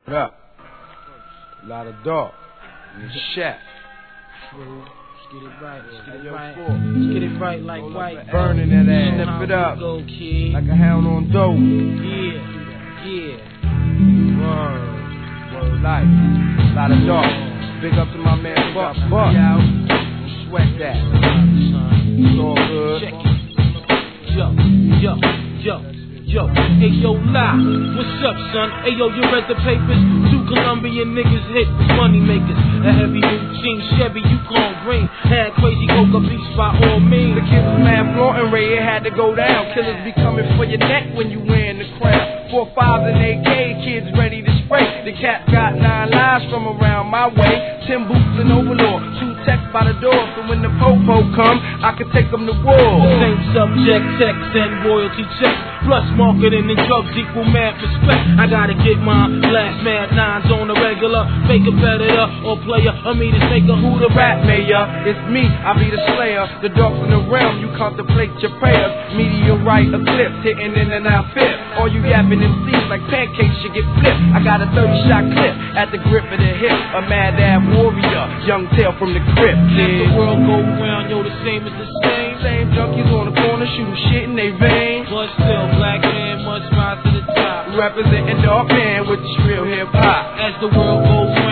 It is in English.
What up? A lot of dark in the shack. Let's get it right. Let's get it right. Let's get it right like white. Burning that ass. Snip it up. Go, kid. Like a hound on dope. Yeah. Word life. A lot of dark. Big up to my man Buck. Don't sweat that. It's all good. Check it. Yo, hey yo, lie. What's up, son? Hey yo, you read the papers? 2 Colombian niggas hit with money makers. A heavy routine Chevy, you call green. Had crazy coca beats by all means. The kids was mad flaunting Ray, it had to go down. Killers be coming for your neck when you wearing the crown. 4 5s and AK, kids ready to spray. The cat got 9 lives from around my way. 10 boots and overlord, 2 texts by the door. So when the po-po come, I can take them to war. Same subject, text and royalty checks. Plus marketing and drugs equal mad respect. I gotta get mine. Last mad 9s on the regular. Fake competitor or player. A meter taker who the rap mayor. It's me, I be the slayer. The dogs in the realm, you contemplate your prayers. Meteorite eclipse, hitting in and out fifth. All you yapping MCs like pancakes, you get flipped. I got a 30-shot clip at the grip of the hip. A mad ab warrior, young tail from the crypt. The world go round, yo, the same is the same. Same junkies on the corner shooting shit in they veins. But still, black man must rise to the top. Representing Dark Man with the real hip hop. As the world goes round.